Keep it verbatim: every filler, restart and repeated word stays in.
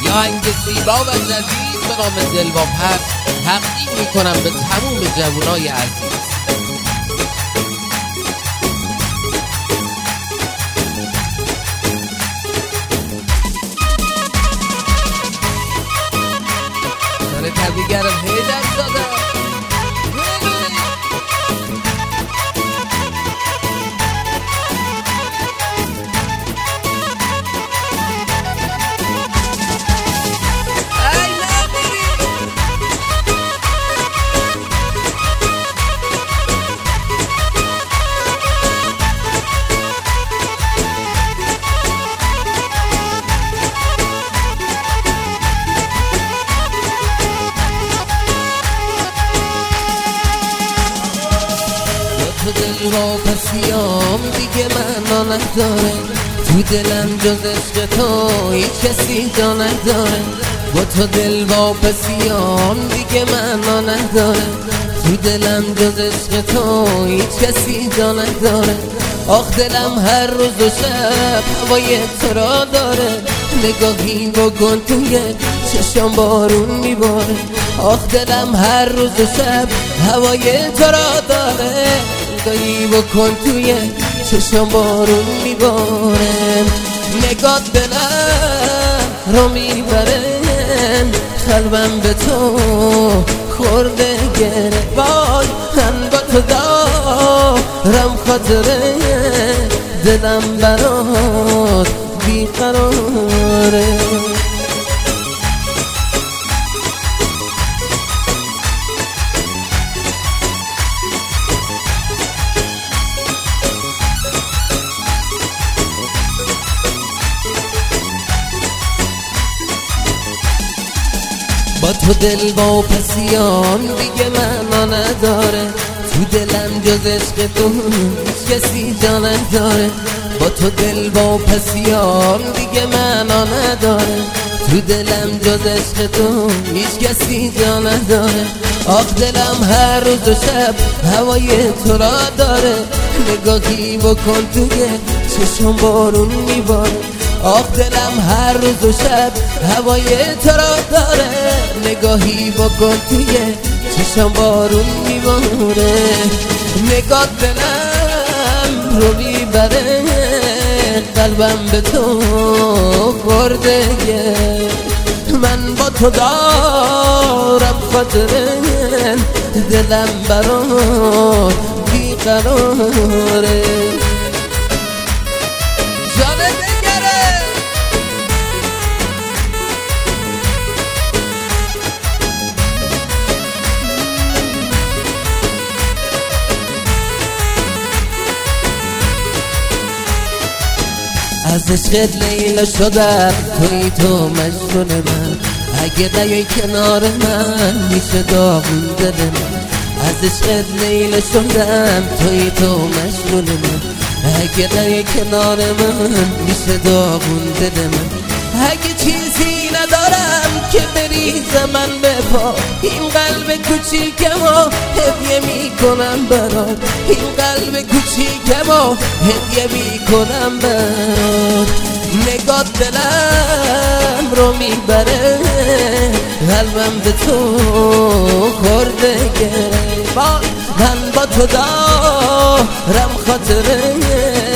یا آهنگ زیبا و لذیذ به نام دلواپس تقدیم میکنم به تموم جوانای عزیز. سر تبریگرم هیدر زاده تو دل واپسیام دیگه معنا نداره، تو دلم جز عشق تو هیچ کسی جا نداره. با تو دل واپسیام دیگه معنا نداره، تو دلم جز عشق تو هیچ کسی جا نداره. آخ دلم هر روز و شب هوای تو را داره، نگاهی بکن توی چشم بارون میباره. آخ دلم هر روز و شب هوای تو را داره، نگاهی بکن توی چشم بارون میباره. نگاه دلم رو میبره، قلبم به تو خورده گره. وای من با تو دارم خاطره، دلم برات بیقراره. با تو دل واپسیام دیگه معنا نداره، تو دلم جز عشق تو هیچ کسی جا نداره. با تو دل واپسیام دیگه معنا نداره، تو دلم جز عشق تو هیچ کسی جا نداره. آخ دلم هر روز و شب هوای تو را داره، نگاهی بکن توی چشم بارون میباره. آخ دلم هر روز و شب هوای تو را داره، نگاهی بکن توی چشم بارون میباره. نگاه دلم رو میبره، قلبم به تو خورده گره. من با تو دارم خاطره، دلم برات بیقراره. از عشقت لیلا شدم، توی تو مجنون من. اگه نیای کنار من میشه داغون دل من. از عشقت لیلا شدم، توی تو مجنون من. اگه نیای کنار من میشه داغون دل من. اگه چیزی ندارم که بریزه من به پا، این قلب کوچیکمو هدیه میکنم برات. این قلب کوچیکمو هدیه میکنم برات. نگاه دلم رو میبره، قلبم به تو خورده گره. من با تو دارم خاطره،